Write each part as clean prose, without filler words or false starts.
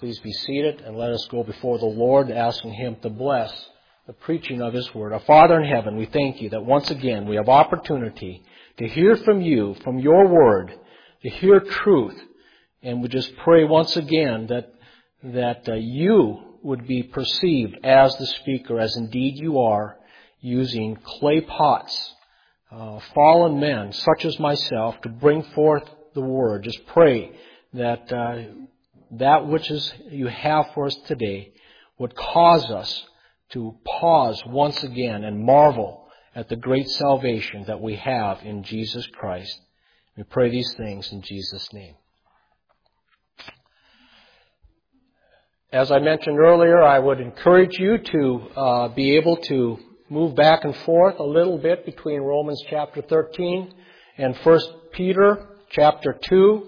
Please be seated and let us go before the Lord, asking Him to bless the preaching of His Word. Our Father in heaven, we thank You that once again we have opportunity to hear from You, from Your Word, to hear truth. And we just pray once again that You would be perceived as the speaker, as indeed You are, using clay pots, fallen men such as myself, to bring forth the Word. Just pray that that which You have for us today would cause us to pause once again and marvel at the great salvation that we have in Jesus Christ. We pray these things in Jesus' name. As I mentioned earlier, I would encourage you to be able to move back and forth a little bit between Romans chapter 13 and 1 Peter chapter 2.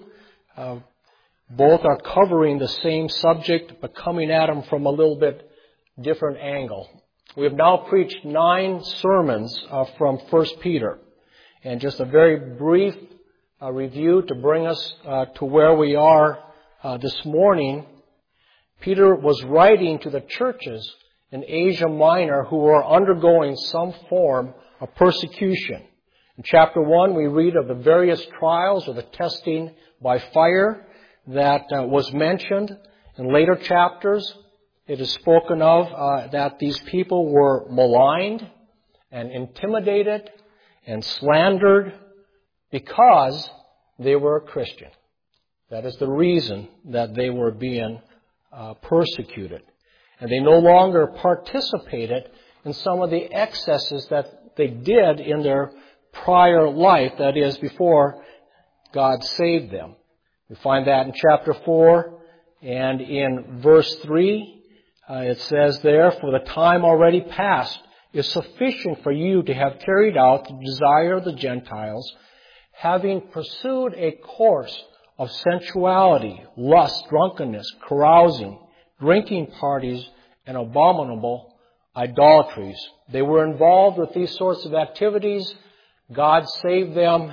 Both are covering the same subject, but coming at them from a little bit different angle. We have now preached 9 sermons from 1 Peter. And just a very brief review to bring us to where we are this morning. Peter was writing to the churches in Asia Minor who were undergoing some form of persecution. In chapter 1, we read of the various trials or the testing by fire that was mentioned. In later chapters, it is spoken of that these people were maligned and intimidated and slandered because they were a Christian. That is the reason that they were being persecuted. And they no longer participated in some of the excesses that they did in their prior life, that is, before God saved them. We find that in chapter 4 and in verse 3. It says there, "For the time already past is sufficient for you to have carried out the desire of the Gentiles, having pursued a course of sensuality, lust, drunkenness, carousing, drinking parties, and abominable idolatries." They were involved with these sorts of activities. God saved them,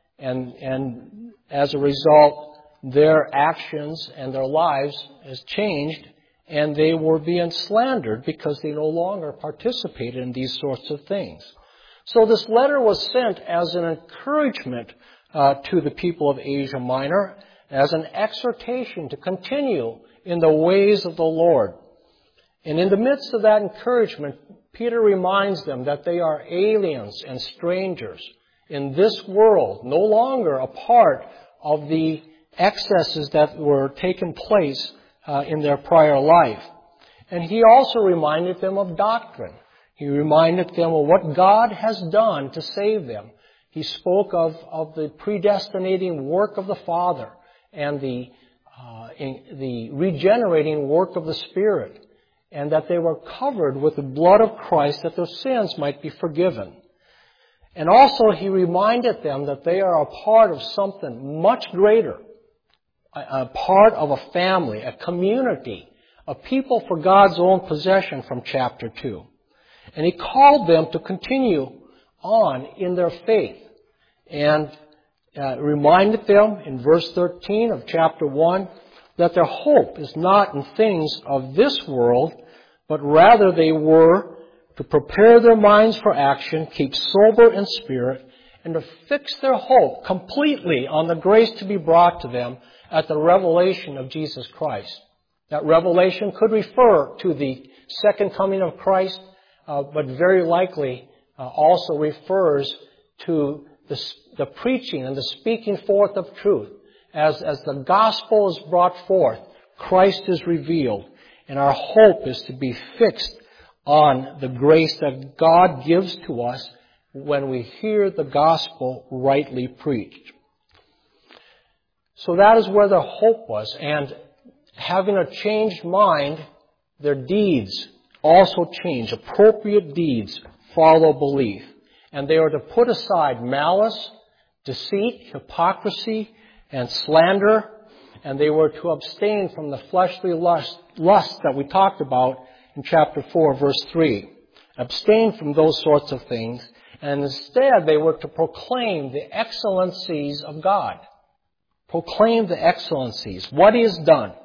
and as a result, their actions and their lives has changed, and they were being slandered because they no longer participated in these sorts of things. So this letter was sent as an encouragement to the people of Asia Minor, as an exhortation to continue in the ways of the Lord. And in the midst of that encouragement, Peter reminds them that they are aliens and strangers in this world, no longer a part of the excesses that were taking place in their prior life. And he also reminded them of doctrine. He reminded them of what God has done to save them. He spoke of the predestinating work of the Father and the regenerating work of the Spirit, and that they were covered with the blood of Christ that their sins might be forgiven. And also he reminded them that they are a part of something much greater, a part of a family, a community, a people for God's own possession from chapter 2. And he called them to continue on in their faith, and reminded them in verse 13 of chapter 1 that their hope is not in things of this world, but rather they were to prepare their minds for action, keep sober in spirit, and to fix their hope completely on the grace to be brought to them at the revelation of Jesus Christ. That revelation could refer to the second coming of Christ, but very likely also refers to the preaching and the speaking forth of truth. As the gospel is brought forth, Christ is revealed, and our hope is to be fixed on the grace that God gives to us when we hear the gospel rightly preached. So that is where their hope was. And having a changed mind, their deeds also change. Appropriate deeds follow belief. And they are to put aside malice, deceit, hypocrisy, and slander. And they were to abstain from the fleshly lust that we talked about in chapter 4, verse 3. Abstain from those sorts of things. And instead, they were to proclaim the excellencies of God. Proclaim the excellencies, what He has done,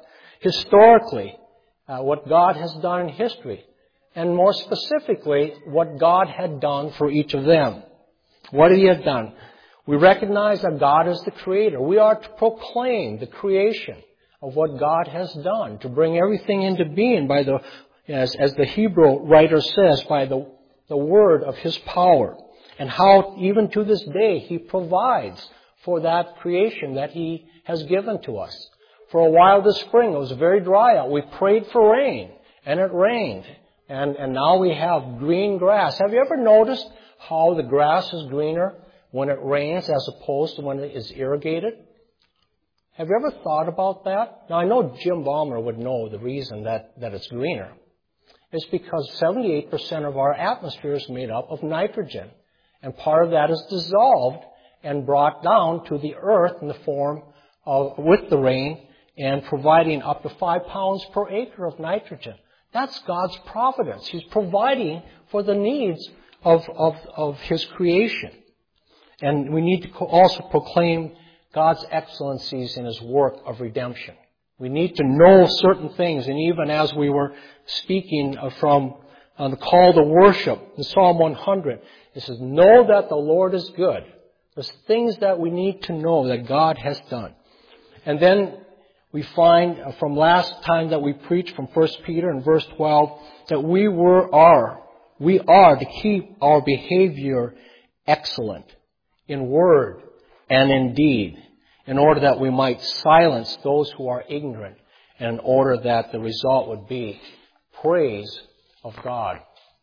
historically, what God has done in history, and more specifically, what God had done for each of them. What He had done. We recognize that God is the Creator. We are to proclaim the creation of what God has done, to bring everything into being by the, as the Hebrew writer says, by the word of His power. And how even to this day He provides for that creation that He has given to us. For a while this spring, it was very dry out. We prayed for rain, and it rained. And now we have green grass. Have you ever noticed how the grass is greener when it rains as opposed to when it is irrigated? Have you ever thought about that? Now I know Jim Ballmer would know the reason that it's greener. It's because 78% of our atmosphere is made up of nitrogen. And part of that is dissolved and brought down to the earth in the form of, with the rain, and providing up to 5 pounds per acre of nitrogen. That's God's providence. He's providing for the needs of His creation. And we need to also proclaim God's excellencies in His work of redemption. We need to know certain things. And even as we were speaking from the call to worship in Psalm 100, it says, know that the Lord is good. There's things that we need to know that God has done. And then we find from last time that we preached from 1 Peter in verse 12 that we are to keep our behavior excellent in word and in deed, in order that we might silence those who are ignorant, and in order that the result would be praise of God.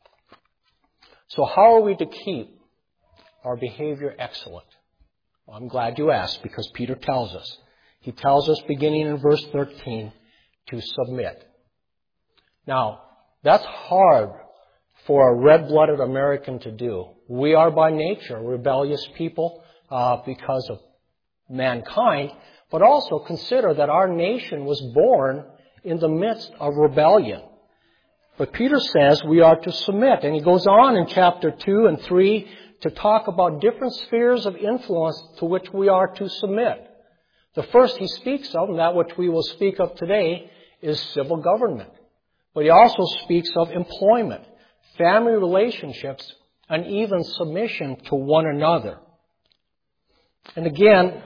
So how are we to keep our behavior excellent? Well, I'm glad you asked, because Peter tells us. He tells us, beginning in verse 13, to submit. Now, that's hard for a red-blooded American to do. We are by nature rebellious people because of mankind, but also consider that our nation was born in the midst of rebellion. But Peter says we are to submit, and he goes on in chapter 2 and 3 to talk about different spheres of influence to which we are to submit. The first he speaks of, and that which we will speak of today, is civil government. But he also speaks of employment, family relationships, and even submission to one another. And again,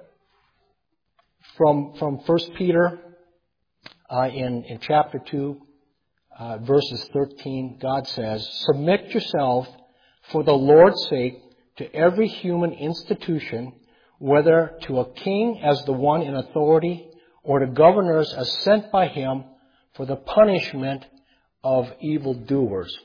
from 1 Peter in chapter 2, verses 13, God says, submit yourself for the Lord's sake to every human institution, whether to a king as the one in authority, or to governors as sent by him for the punishment of evildoers.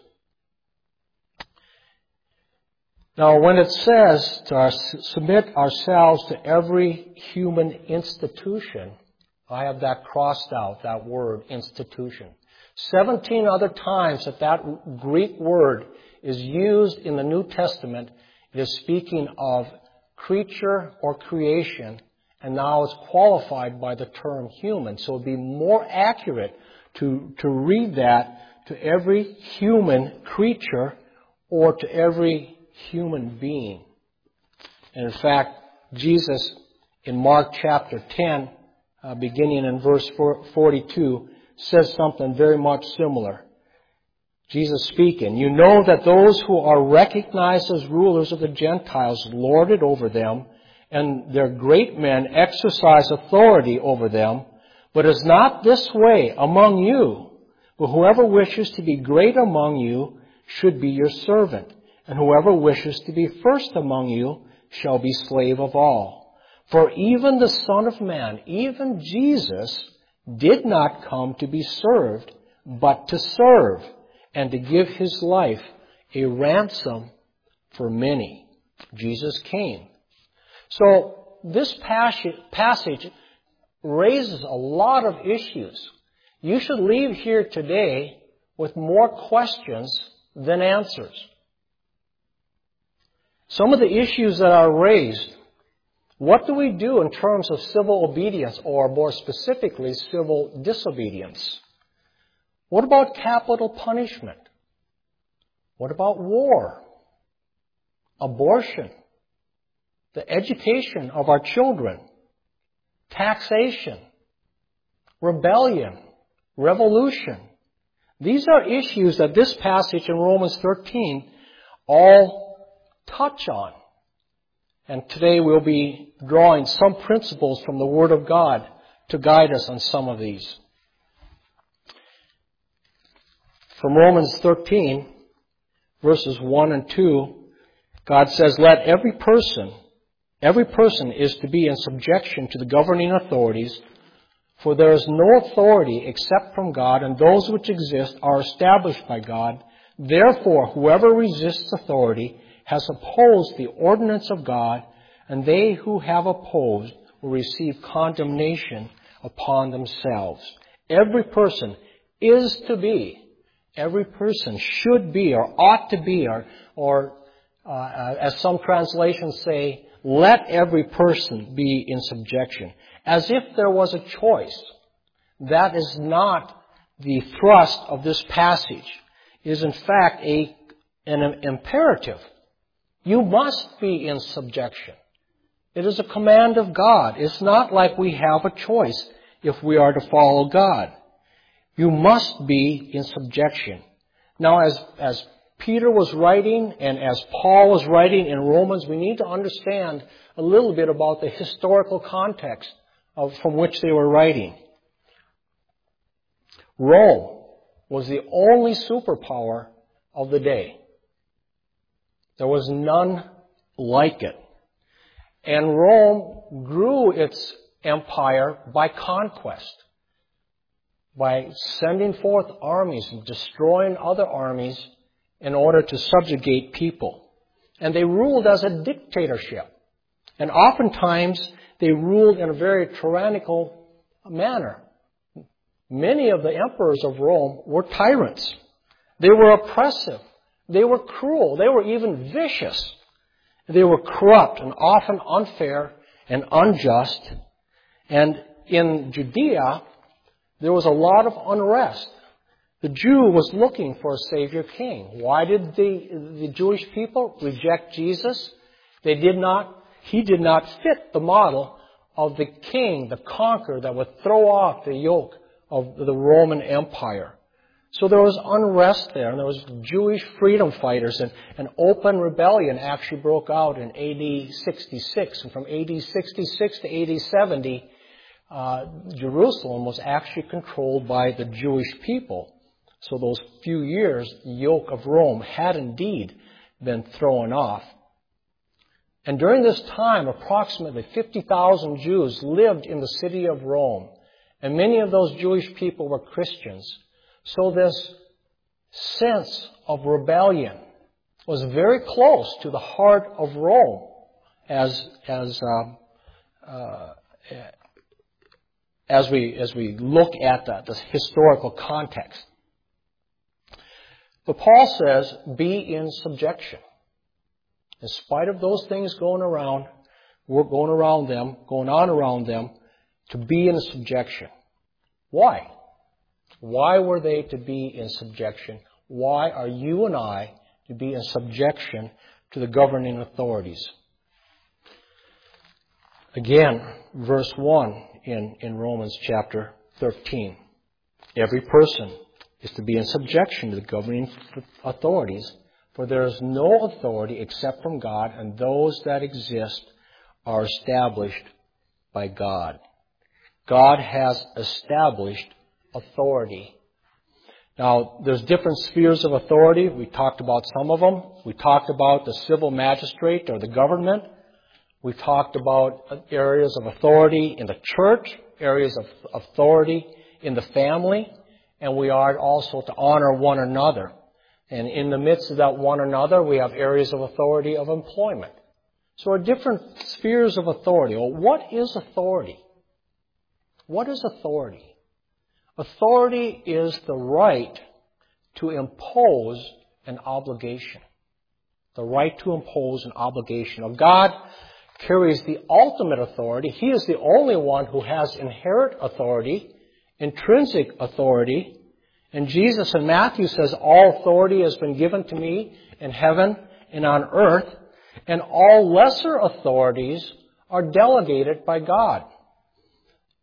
Now, when it says to submit ourselves to every human institution, I have that crossed out, that word, institution. 17 other times that Greek word is used in the New Testament. It is speaking of creature or creation, and now it's qualified by the term human. So it would be more accurate to read that to every human creature or to every human being. And in fact, Jesus in Mark chapter 10, beginning in verse 42, says something very much similar. Jesus speaking, you know that those who are recognized as rulers of the Gentiles lord it over them, and their great men exercise authority over them. But it's not this way among you. But whoever wishes to be great among you should be your servant. And whoever wishes to be first among you shall be slave of all. For even the Son of Man, even Jesus, did not come to be served, but to serve, and to give his life a ransom for many. Jesus came. So this passage raises a lot of issues. You should leave here today with more questions than answers. Some of the issues that are raised, what do we do in terms of civil obedience, or more specifically, civil disobedience? What about capital punishment? What about war? Abortion? The education of our children? Taxation? rebellion, revolution. These are issues that this passage in Romans 13 all touch on. And today we'll be drawing some principles from the Word of God to guide us on some of these. From Romans 13, verses 1 and 2, God says, "Let every person is to be in subjection to the governing authorities, for there is no authority except from God, and those which exist are established by God. Therefore, whoever resists authority has opposed the ordinance of God, and they who have opposed will receive condemnation upon themselves." Every person is to be, every person should be or ought to be, or as some translations say, let every person be in subjection, as if there was a choice. That is not the thrust of this passage. It is in fact an imperative. You must be in subjection. It is a command of God. It's not like we have a choice if we are to follow God. You must be in subjection. Now, as Peter was writing and as Paul was writing in Romans, we need to understand a little bit about the historical context from which they were writing. Rome was the only superpower of the day. There was none like it. And Rome grew its empire by conquest, by sending forth armies and destroying other armies in order to subjugate people. And they ruled as a dictatorship. And oftentimes they ruled in a very tyrannical manner. Many of the emperors of Rome were tyrants. They were oppressive. They were cruel. They were even vicious. They were corrupt and often unfair and unjust. And in Judea, there was a lot of unrest. The Jew was looking for a Savior King. Why did the Jewish people reject Jesus? He did not fit the model of the king, the conqueror that would throw off the yoke of the Roman Empire. So there was unrest there, and there was Jewish freedom fighters, and an open rebellion actually broke out in AD 66. And from AD 66 to AD 70, Jerusalem was actually controlled by the Jewish people. So those few years, the yoke of Rome had indeed been thrown off. And during this time, approximately 50,000 Jews lived in the city of Rome. And many of those Jewish people were Christians. So this sense of rebellion was very close to the heart of Rome as we look at the historical context. But Paul says, be in subjection. In spite of those things going on around them, to be in subjection. Why? Why were they to be in subjection? Why are you and I to be in subjection to the governing authorities? Again, verse 1 in Romans chapter 13. Every person is to be in subjection to the governing authorities, for there is no authority except from God, and those that exist are established by God. God has established authority. Now, there's different spheres of authority. We talked about some of them. We talked about the civil magistrate or the government. We talked about areas of authority in the church, areas of authority in the family, and we are also to honor one another. And in the midst of that one another, we have areas of authority of employment. So are different spheres of authority. Well, what is authority? What is authority? Authority is the right to impose an obligation. The right to impose an obligation. Now, God carries the ultimate authority. He is the only one who has inherent authority, intrinsic authority. And Jesus in Matthew says, all authority has been given to me in heaven and on earth, and all lesser authorities are delegated by God.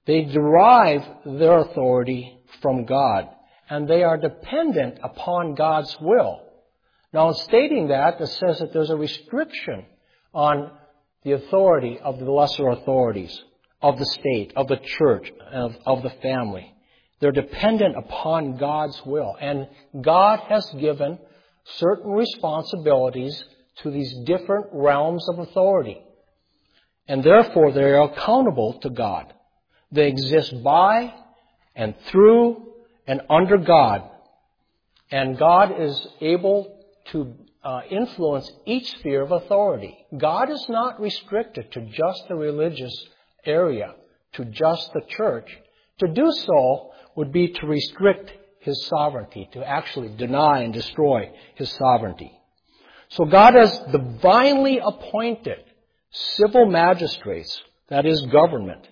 They derive their authority from God, and they are dependent upon God's will. Now, in stating that, it says that there's a restriction on the authority of the lesser authorities, of the state, of the church, of the family. They're dependent upon God's will. And God has given certain responsibilities to these different realms of authority. And therefore, they are accountable to God. They exist by and through and under God. And God is able to influence each sphere of authority. God is not restricted to just the religious area, to just the church. To do so would be to restrict His sovereignty, to actually deny and destroy His sovereignty. So God has divinely appointed civil magistrates, that is government.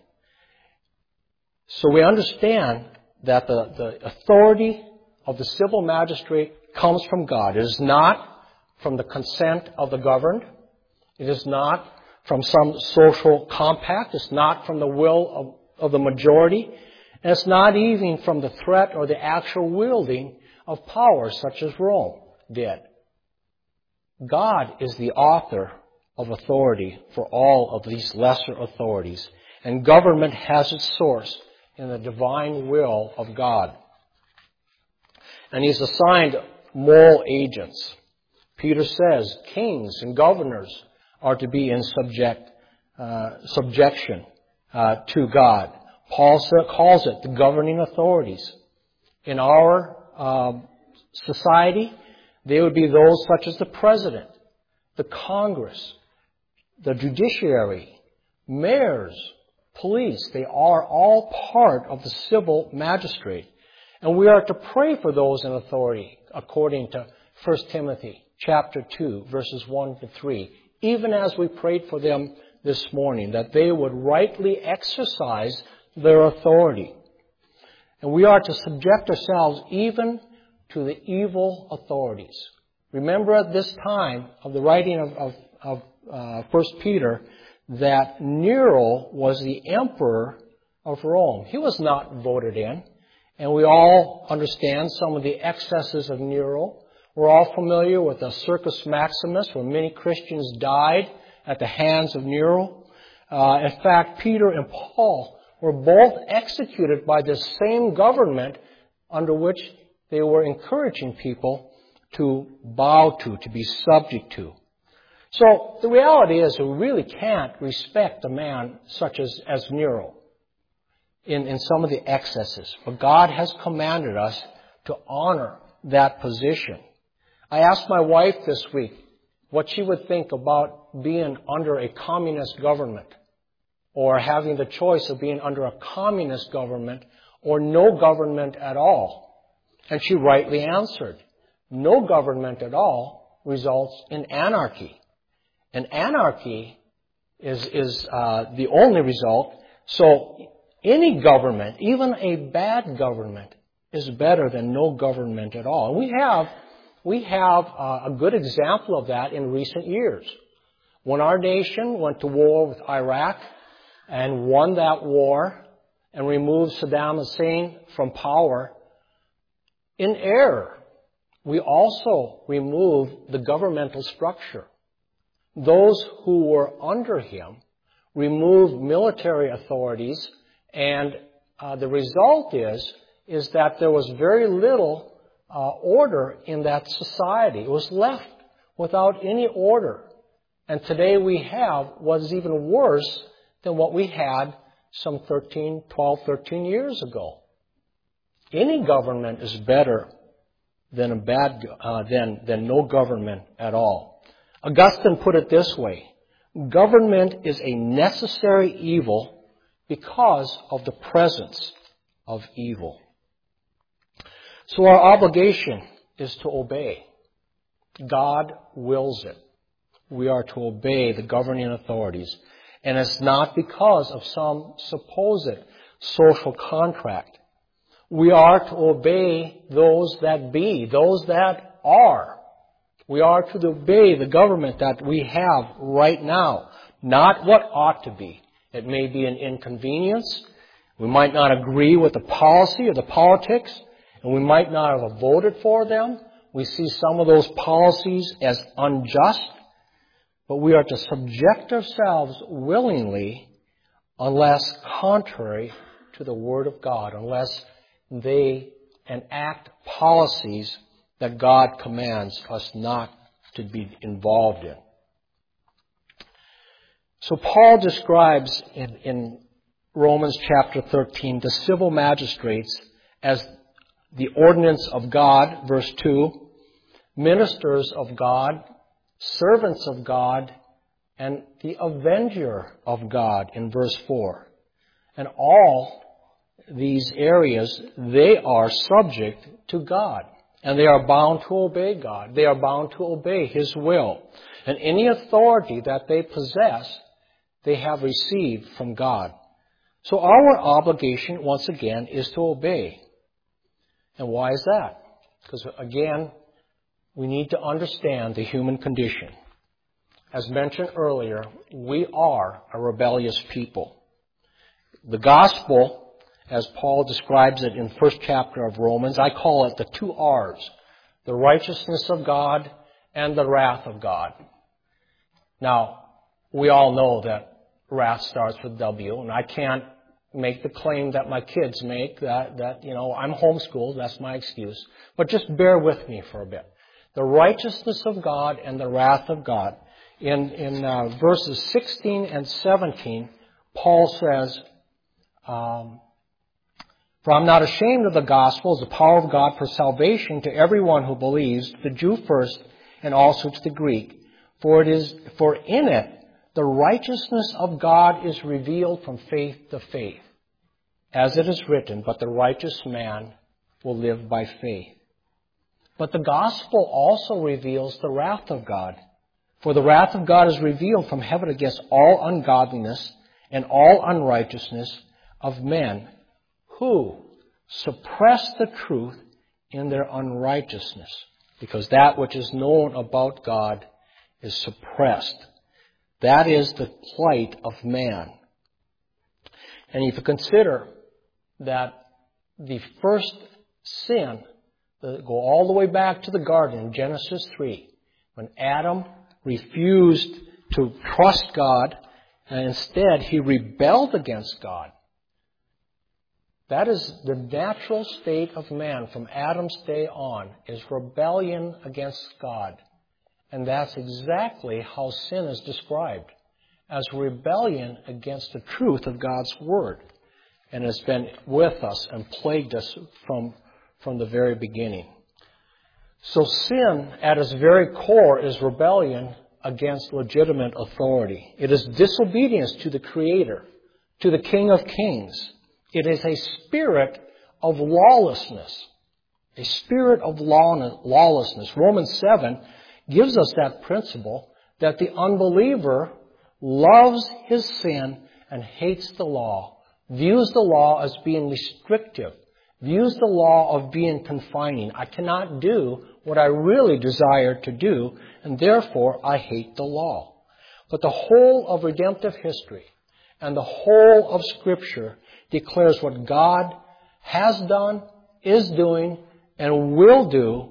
So we understand that the authority of the civil magistrate comes from God. It is not from the consent of the governed. It is not from some social compact. It's not from the will of the majority. And it's not even from the threat or the actual wielding of power such as Rome did. God is the author of authority for all of these lesser authorities. And government has its source in the divine will of God. And He's assigned moral agents. Peter says kings and governors are to be in subjection to God. Paul calls it the governing authorities. In our society, they would be those such as the president, the Congress, the judiciary, mayors, police. They are all part of the civil magistrate. And we are to pray for those in authority according to 1 Timothy chapter 2, verses 1 to 3. Even as we prayed for them this morning, that they would rightly exercise their authority. And we are to subject ourselves even to the evil authorities. Remember at this time of the writing of 1 Peter that Nero was the emperor of Rome. He was not voted in. And we all understand some of the excesses of Nero. We're all familiar with the Circus Maximus, where many Christians died at the hands of Nero. In fact, Peter and Paul were both executed by the same government under which they were encouraging people to bow to be subject to. So the reality is we really can't respect a man such as Nero in some of the excesses. But God has commanded us to honor that position. I asked my wife this week what she would think about being under a communist government, or having the choice of being under a communist government or no government at all. And she rightly answered, no government at all results in anarchy. And anarchy is the only result. So any government, even a bad government, is better than no government at all. And we have a good example of that in recent years. When our nation went to war with Iraq and won that war and removed Saddam Hussein from power, in error, we also removed the governmental structure. Those who were under him removed military authorities, and the result is that there was very little order in that society. It was left without any order. And today we have what is even worse than what we had some 12, 13 years ago. Any government is better than than no government at all. Augustine put it this way: government is a necessary evil because of the presence of evil. So our obligation is to obey. God wills it. We are to obey the governing authorities. And it's not because of some supposed social contract. We are to obey those that be, those that are. We are to obey the government that we have right now, not what ought to be. It may be an inconvenience. We might not agree with the policy or the politics, and we might not have voted for them. We see some of those policies as unjust, but we are to subject ourselves willingly unless contrary to the Word of God, unless they enact policies that God commands us not to be involved in. So Paul describes in Romans chapter 13 the civil magistrates as the ordinance of God, verse 2, ministers of God, servants of God, and the avenger of God in verse 4. And all these areas, they are subject to God. And they are bound to obey God. They are bound to obey His will. And any authority that they possess, they have received from God. So our obligation, once again, is to obey. And why is that? Because, again, we need to understand the human condition. As mentioned earlier, we are a rebellious people. The gospel, as Paul describes it in the first chapter of Romans, I call it the two R's, the righteousness of God and the wrath of God. Now, we all know that wrath starts with W, and I can't make the claim that my kids make, that I'm homeschooled, that's my excuse. But just bear with me for a bit. The righteousness of God and the wrath of God. In verses 16 and 17, Paul says, "For I'm not ashamed of the gospel, as the power of God for salvation to everyone who believes, the Jew first, and also to the Greek. For in it the righteousness of God is revealed from faith to faith. As it is written, but the righteous man will live by faith. But the gospel also reveals the wrath of God. For the wrath of God is revealed from heaven against all ungodliness and all unrighteousness of men who suppress the truth in their unrighteousness, because that which is known about God is suppressed." That is the plight of man. And if you consider that the first sin, go all the way back to the garden in Genesis 3, when Adam refused to trust God, and instead he rebelled against God. That is the natural state of man from Adam's day on, is rebellion against God. And that's exactly how sin is described, as rebellion against the truth of God's Word. And it's been with us and plagued us from the very beginning. So sin, at its very core, is rebellion against legitimate authority. It is disobedience to the Creator, to the King of Kings. It is a spirit of lawlessness. A spirit of lawlessness. Romans 7 gives us that principle that the unbeliever loves his sin and hates the law, views the law as being restrictive, views the law of being confining. I cannot do what I really desire to do, and therefore I hate the law. But the whole of redemptive history and the whole of Scripture declares what God has done, is doing, and will do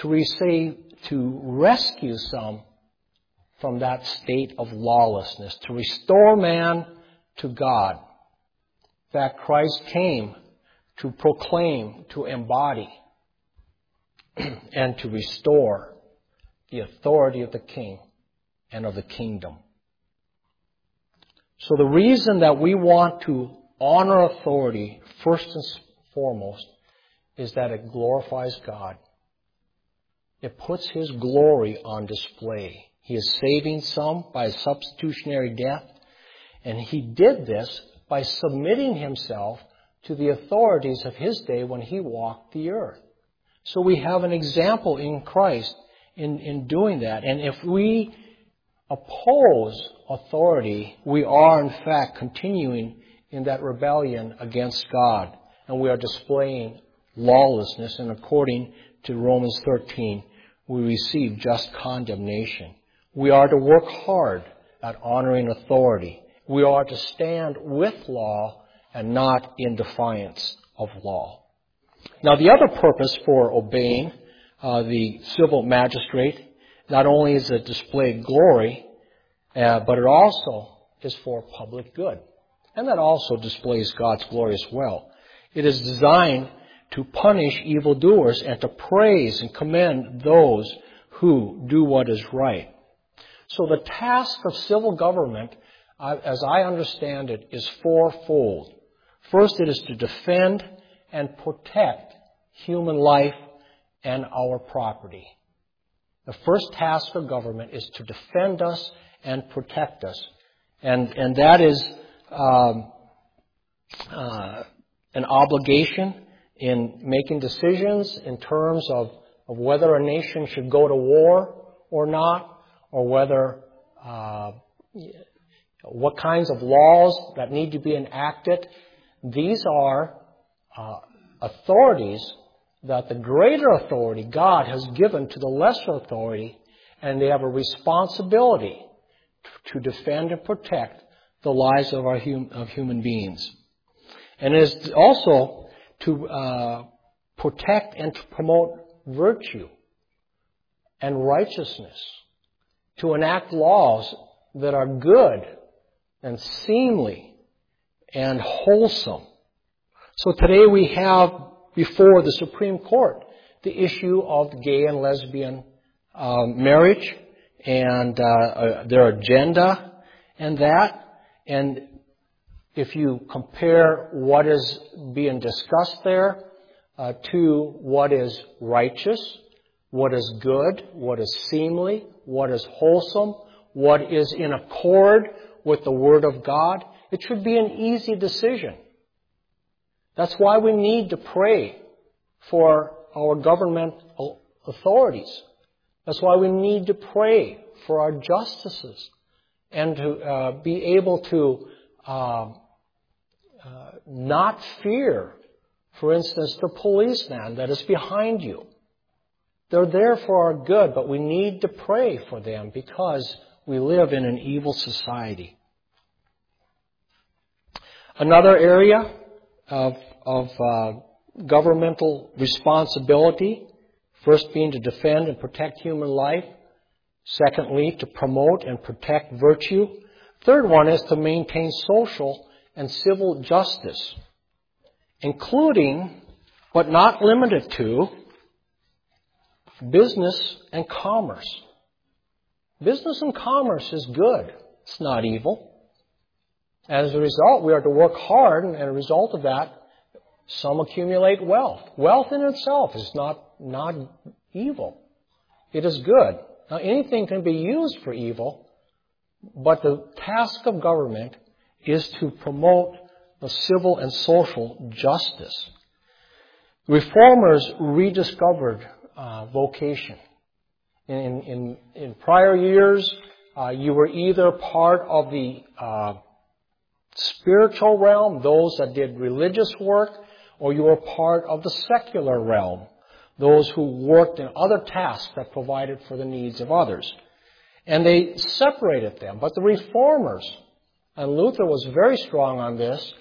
to rescue some from that state of lawlessness, to restore man to God. In fact, Christ came to proclaim, to embody, and to restore the authority of the King and of the kingdom. So the reason that we want to honor authority, first and foremost, is that it glorifies God. It puts His glory on display. He is saving some by a substitutionary death, and He did this by submitting Himself to the authorities of His day when He walked the earth. So we have an example in Christ in doing that. And if we oppose authority, we are in fact continuing in that rebellion against God. And we are displaying lawlessness. And according to Romans 13, we receive just condemnation. We are to work hard at honoring authority. We are to stand with law and not in defiance of law. Now, the other purpose for obeying the civil magistrate not only is it display glory, but it also is for public good. And that also displays God's glory as well. It is designed to punish evildoers and to praise and commend those who do what is right. So the task of civil government, as I understand it, is fourfold. First, it is to defend and protect human life and our property. The first task of government is to defend us and protect us. And that is an obligation in making decisions in terms of whether a nation should go to war or not, or whether what kinds of laws that need to be enacted. These are authorities that the greater authority, God, has given to the lesser authority, and they have a responsibility to defend and protect the lives of human beings. And it is also to protect and to promote virtue and righteousness, to enact laws that are good and seemly and wholesome. So today we have before the Supreme Court the issue of gay and lesbian marriage and their agenda and that. And if you compare what is being discussed there to what is righteous, what is good, what is seemly, what is wholesome, what is in accord with the Word of God, it should be an easy decision. That's why we need to pray for our government authorities. That's why we need to pray for our justices and to be able to not fear, for instance, the policeman that is behind you. They're there for our good, but we need to pray for them because we live in an evil society. Another area of governmental responsibility, first being to defend and protect human life. Secondly, to promote and protect virtue. Third one is to maintain social and civil justice, including, but not limited to, business and commerce. Business and commerce is good. It's not evil. As a result, we are to work hard, and as a result of that, some accumulate wealth. Wealth in itself is not evil. It is good. Now, anything can be used for evil, but the task of government is to promote the civil and social justice. Reformers rediscovered vocation. In prior years, you were either part of the spiritual realm, those that did religious work, or you were part of the secular realm, those who worked in other tasks that provided for the needs of others. And they separated them. But the reformers, and Luther was very strong on this,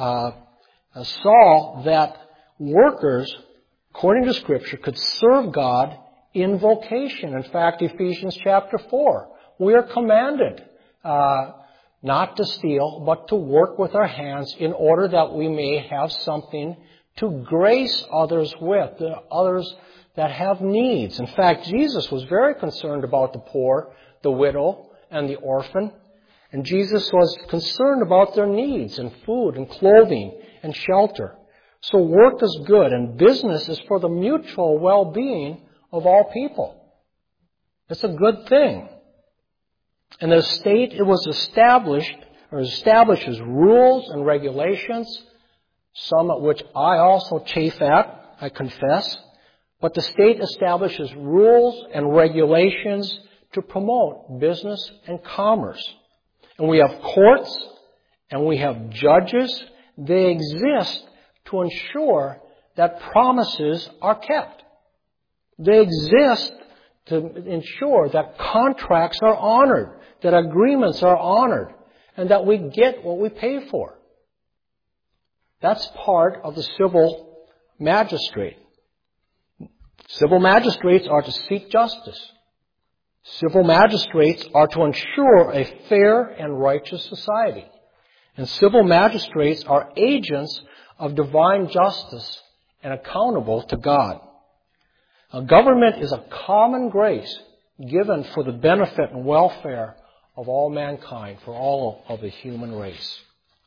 saw that workers, according to Scripture, could serve God in vocation. In fact, Ephesians chapter 4, we are commanded not to steal, but to work with our hands in order that we may have something to grace others with, others that have needs. In fact, Jesus was very concerned about the poor, the widow, and the orphan. And Jesus was concerned about their needs in food and clothing and shelter. So work is good, and business is for the mutual well-being of all people. It's a good thing. And the state, it was establishes rules and regulations, some at which I also chafe at, I confess. But the state establishes rules and regulations to promote business and commerce. And we have courts and we have judges. They exist to ensure that promises are kept. They exist to ensure that contracts are honored, that agreements are honored, and that we get what we pay for. That's part of the civil magistrate. Civil magistrates are to seek justice. Civil magistrates are to ensure a fair and righteous society. And civil magistrates are agents of divine justice and accountable to God. A government is a common grace given for the benefit and welfare of all mankind, for all of the human race.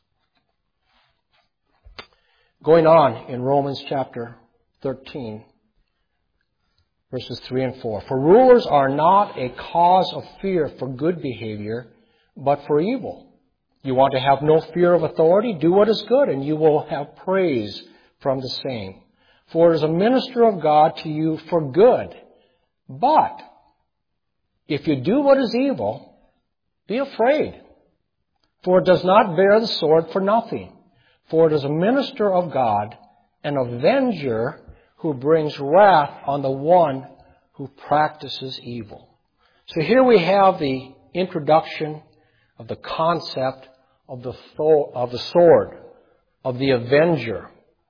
Going on in Romans chapter 13, verses 3 and 4. For rulers are not a cause of fear for good behavior, but for evil. You want to have no fear of authority? Do what is good, and you will have praise from the same. For it is a minister of God to you for good. But if you do what is evil, be afraid. For it does not bear the sword for nothing. For it is a minister of God, an avenger who brings wrath on the one who practices evil. So here we have the introduction of the concept of the sword, of the avenger.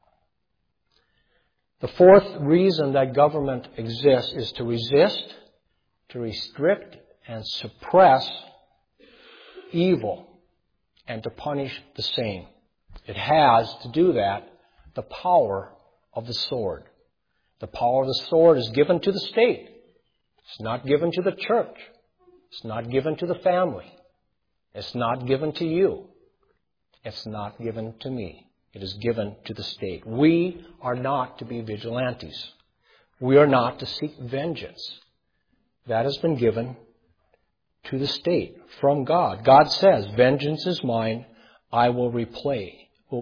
The fourth reason that government exists is to resist, to restrict, and suppress evil, and to punish the same. It has, to do that, the power of the sword. The power of the sword is given to the state. It's not given to the church. It's not given to the family. It's not given to you. It's not given to me. It is given to the state. We are not to be vigilantes. We are not to seek vengeance. That has been given to the state from God. God says, vengeance is mine, I will repay.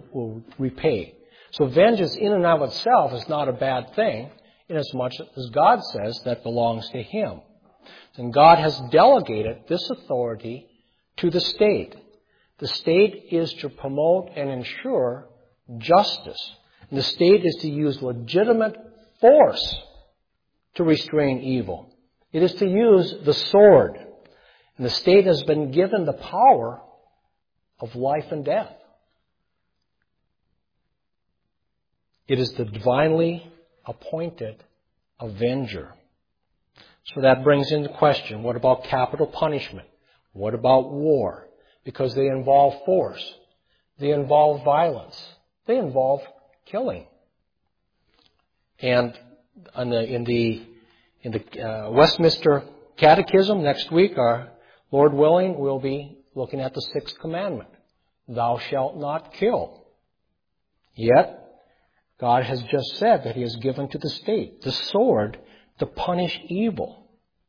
So vengeance in and of itself is not a bad thing, inasmuch as God says that belongs to Him. And God has delegated this authority to the state. The state is to promote and ensure justice. And the state is to use legitimate force to restrain evil. It is to use the sword. And the state has been given the power of life and death. It is the divinely appointed avenger. So that brings into question, what about capital punishment? What about war? Because they involve force. They involve violence. They involve killing. And in the Westminster Catechism next week, our Lord willing, we'll be looking at the sixth commandment. Thou shalt not kill. Yet, God has just said that He has given to the state the sword to punish evil.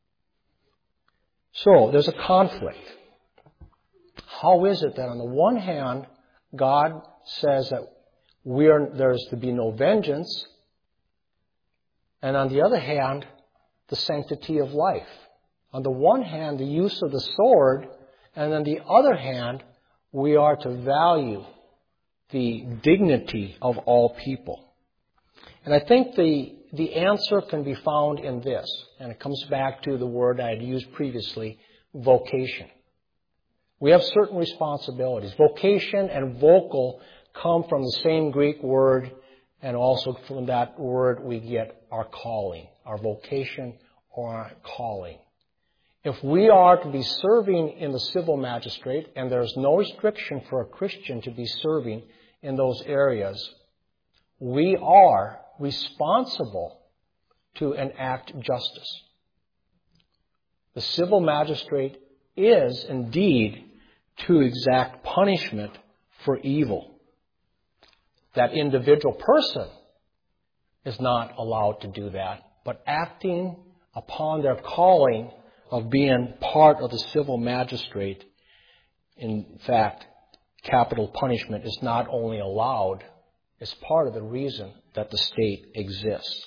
So, there's a conflict. How is it that on the one hand, God says that there's to be no vengeance, and on the other hand, the sanctity of life? On the one hand, the use of the sword, and on the other hand, we are to value the dignity of all people. And I think the answer can be found in this, and it comes back to the word I had used previously, vocation. We have certain responsibilities. Vocation and vocal come from the same Greek word, and also from that word we get our calling, our vocation or our calling. If we are to be serving in the civil magistrate, and there's no restriction for a Christian to be serving in those areas, we are responsible to enact justice. The civil magistrate is indeed to exact punishment for evil. That individual person is not allowed to do that, but acting upon their calling of being part of the civil magistrate, in fact, capital punishment is not only allowed, it's part of the reason that the state exists.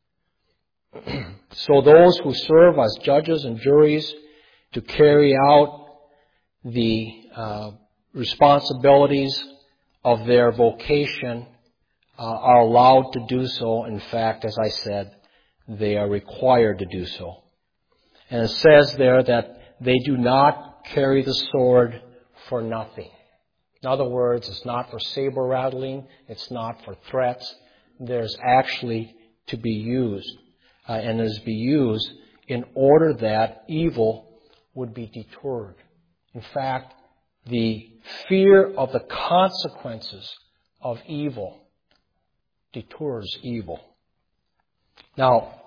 So those who serve as judges and juries to carry out the responsibilities of their vocation are allowed to do so. In fact, as I said, they are required to do so. And it says there that they do not carry the sword for nothing. In other words, it's not for saber rattling. It's not for threats. There's actually to be used, and is be used in order that evil would be deterred. In fact, the fear of the consequences of evil deters evil. Now,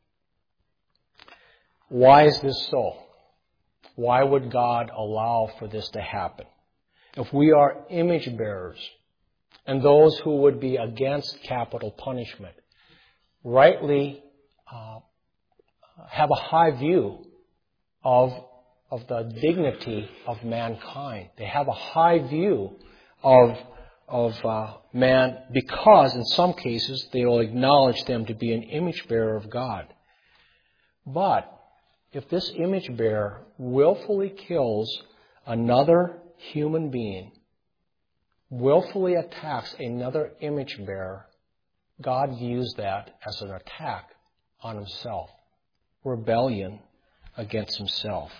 why is this so? Why would God allow for this to happen? If we are image bearers, and those who would be against capital punishment rightly have a high view of the dignity of mankind. They have a high view of man because in some cases they will acknowledge them to be an image bearer of God. But if this image bearer willfully kills another human being, willfully attacks another image bearer, God views that as an attack on himself, rebellion against himself.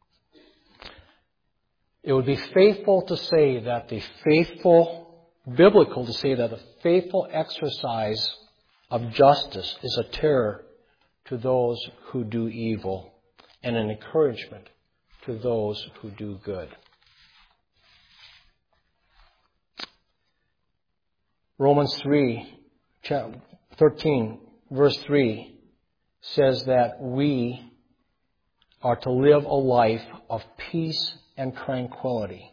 It would be biblical to say that the faithful exercise of justice is a terror to those who do evil and an encouragement to those who do good. Romans 13, verse 3 says that we are to live a life of peace and tranquility.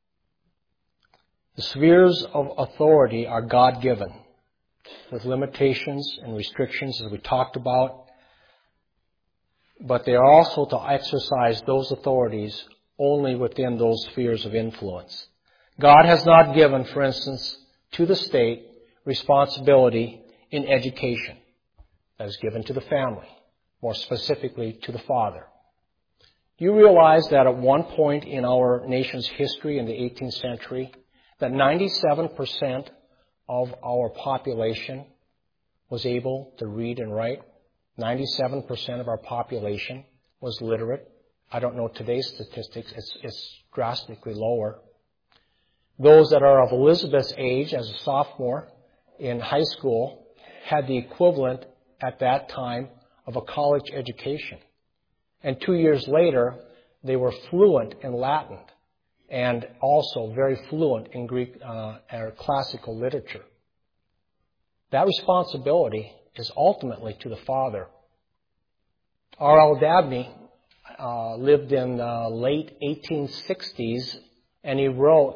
The spheres of authority are God-given, with limitations and restrictions, as we talked about, but they are also to exercise those authorities only within those spheres of influence. God has not given, for instance, to the state responsibility in education. That is given to the family, more specifically to the father. Do you realize that at one point in our nation's history in the 18th century, that 97% of our population was able to read and write? 97% of our population was literate. I don't know today's statistics. It's drastically lower. Those that are of Elizabeth's age as a sophomore in high school had the equivalent at that time of a college education. And 2 years later, they were fluent in Latin and also very fluent in Greek or classical literature. That responsibility is ultimately to the father. R.L. Dabney lived in the late 1860s, and he wrote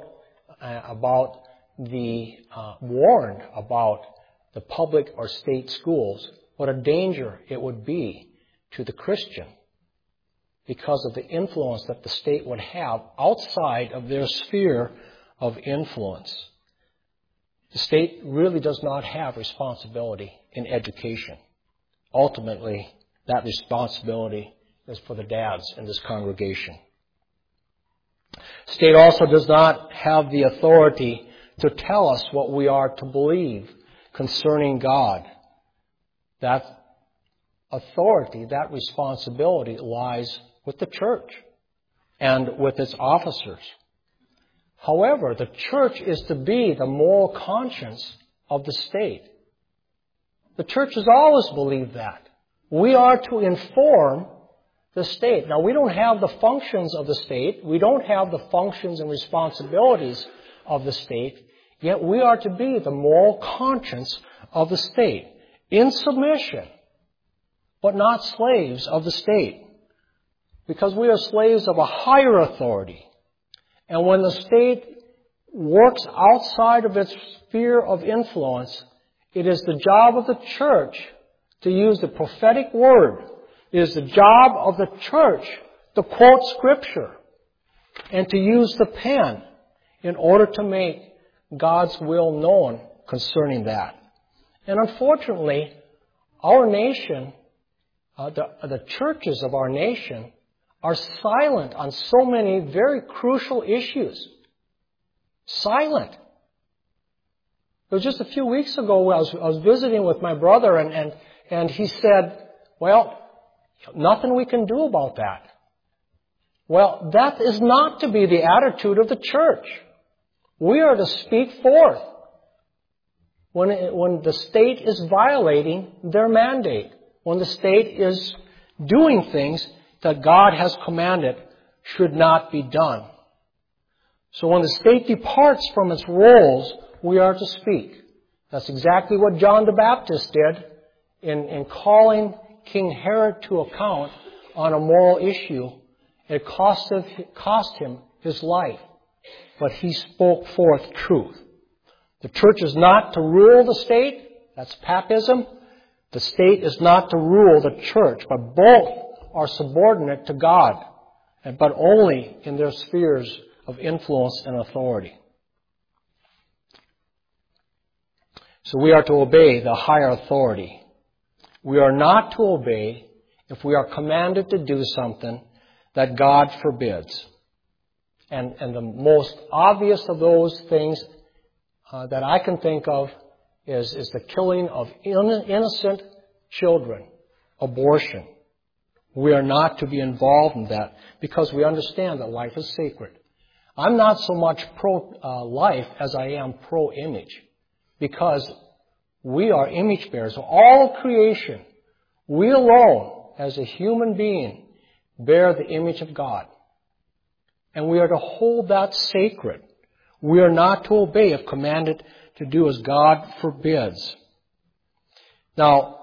warned about the public or state schools, what a danger it would be to the Christian because of the influence that the state would have outside of their sphere of influence. The state really does not have responsibility in education. Ultimately, that responsibility is for the dads in this congregation. State also does not have the authority to tell us what we are to believe concerning God. That authority, that responsibility lies with the church and with its officers. However, the church is to be the moral conscience of the state. The church has always believed that. We are to inform the state. Now, we don't have the functions of the state. We don't have the functions and responsibilities of the state. Yet we are to be the moral conscience of the state, in submission, but not slaves of the state. Because we are slaves of a higher authority. And when the state works outside of its sphere of influence, it is the job of the church to use the prophetic word. It is the job of the church to quote Scripture and to use the pen in order to make God's will known concerning that. And unfortunately, our nation, the churches of our nation, are silent on so many very crucial issues. Silent. It was just a few weeks ago I was visiting with my brother and he said, well, nothing we can do about that. Well, that is not to be the attitude of the church. We are to speak forth when the state is violating their mandate, when the state is doing things that God has commanded should not be done. So when the state departs from its roles, we are to speak. That's exactly what John the Baptist did in calling King Herod to account on a moral issue. It cost him his life, but he spoke forth truth. The church is not to rule the state. That's papism. The state is not to rule the church, but both are subordinate to God, but only in their spheres of influence and authority. So we are to obey the higher authority. We are not to obey if we are commanded to do something that God forbids. And the most obvious of those things that I can think of is the killing of innocent children, abortion. We are not to be involved in that because we understand that life is sacred. I'm not so much pro-life as I am pro-image, because we are image bearers. So all of creation, we alone, as a human being, bear the image of God. And we are to hold that sacred. We are not to obey if commanded to do as God forbids. Now,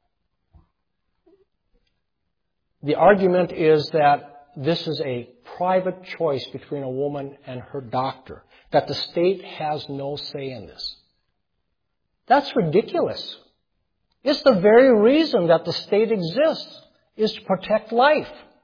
the argument is that this is a private choice between a woman and her doctor, that the state has no say in this. That's ridiculous. It's the very reason that the state exists, is to protect life.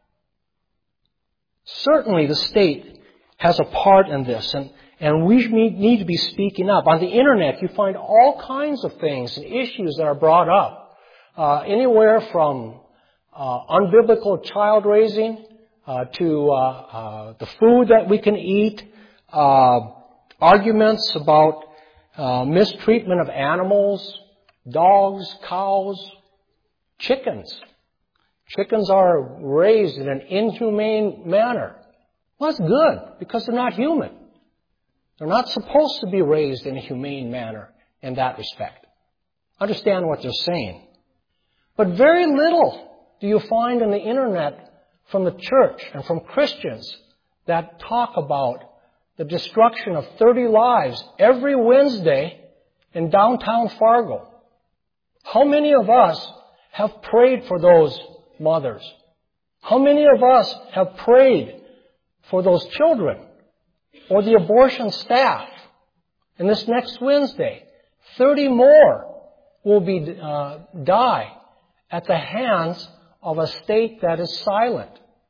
Certainly the state has a part in this, and we need to be speaking up. On the internet, you find all kinds of things and issues that are brought up, anywhere from unbiblical child raising to the food that we can eat, arguments about mistreatment of animals, dogs, cows, chickens. Chickens are raised in an inhumane manner. Well, that's good, because they're not human. They're not supposed to be raised in a humane manner in that respect. Understand what they're saying. But very little do you find on the internet from the church and from Christians that talk about the destruction of 30 lives every Wednesday in downtown Fargo. How many of us have prayed for those mothers? How many of us have prayed for those children or the abortion staff? And this next Wednesday, 30 more will die at the hands of a state that is silent.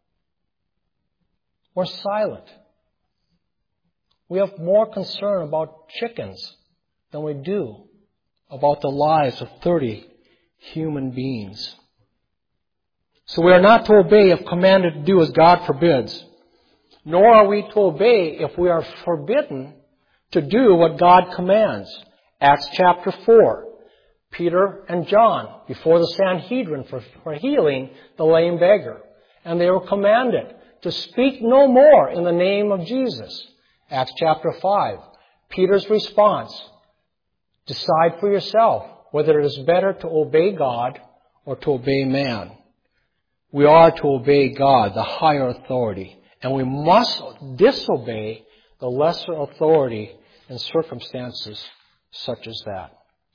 We're silent. We have more concern about chickens than we do about the lives of 30 human beings. So we are not to obey if commanded to do as God forbids, nor are we to obey if we are forbidden to do what God commands. Acts chapter 4. Peter and John before the Sanhedrin for healing the lame beggar. And they were commanded to speak no more in the name of Jesus. Acts chapter 5. Peter's response. Decide for yourself whether it is better to obey God or to obey man. We are to obey God, the higher authority, and we must disobey the lesser authority in circumstances such as that.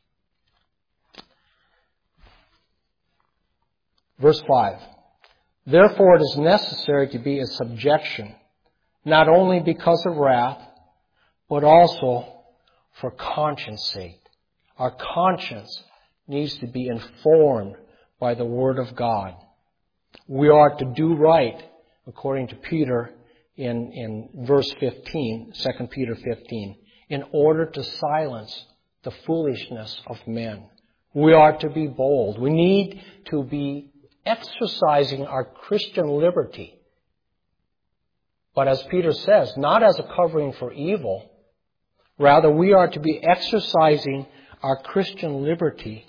Verse 5. Therefore it is necessary to be in subjection, not only because of wrath, but also for conscience sake. Our conscience needs to be informed by the Word of God. We are to do right, according to Peter in verse 15, 2 Peter 15, in order to silence the foolishness of men. We are to be bold. We need to be exercising our Christian liberty. But as Peter says, not as a covering for evil. Rather, we are to be exercising our Christian liberty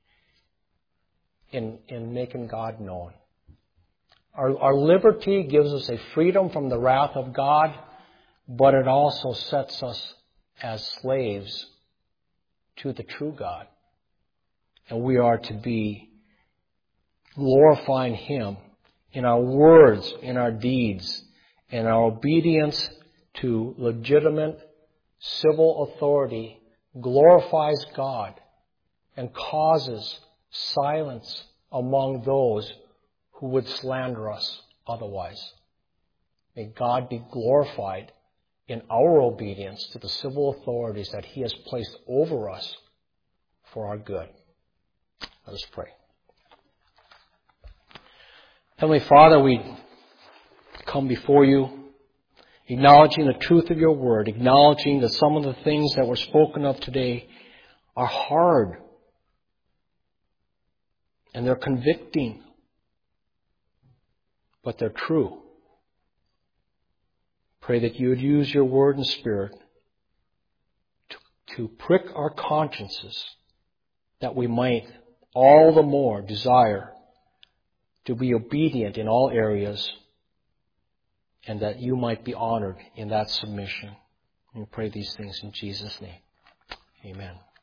in making God known. Our liberty gives us a freedom from the wrath of God, but it also sets us as slaves to the true God. And we are to be glorifying Him in our words, in our deeds, in our obedience to legitimate civil authority glorifies God and causes silence among those who would slander us otherwise. May God be glorified in our obedience to the civil authorities that He has placed over us for our good. Let us pray. Heavenly Father, we come before you, acknowledging the truth of your word, acknowledging that some of the things that were spoken of today are hard and they're convicting, but they're true. Pray that you would use your word and spirit to prick our consciences, that we might all the more desire to be obedient in all areas, and that you might be honored in that submission. We pray these things in Jesus' name. Amen.